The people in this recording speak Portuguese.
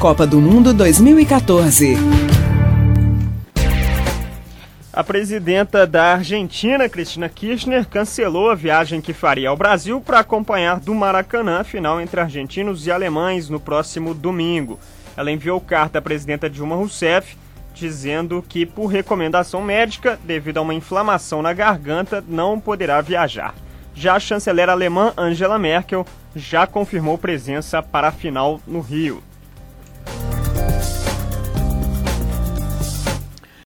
Copa do Mundo 2014. A presidenta da Argentina, Cristina Kirchner, cancelou a viagem que faria ao Brasil para acompanhar do Maracanã a final entre argentinos e alemães no próximo domingo. Ela enviou carta à presidenta Dilma Rousseff, dizendo que, por recomendação médica, devido a uma inflamação na garganta, não poderá viajar. Já a chanceler alemã Angela Merkel já confirmou presença para a final no Rio.